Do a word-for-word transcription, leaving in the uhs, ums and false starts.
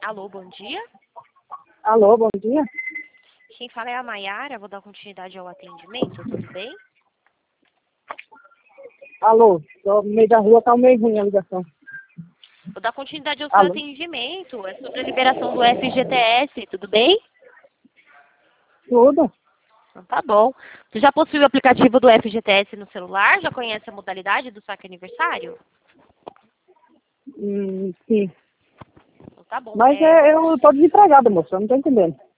Alô, bom dia. Alô, bom dia. Quem fala é a Maiara, vou dar continuidade ao atendimento, tudo bem? Alô, tô no meio da rua, tá meio ruim a ligação. Vou dar continuidade ao seu Alô? atendimento, é sobre a liberação do F G T S, tudo bem? Tudo? Então tá bom. Você já possui o aplicativo do F G T S no celular? Já conhece a modalidade do saque aniversário? Hum, sim. Então tá bom. Mas É, é, eu tô desempregado, moça, eu não tô entendendo.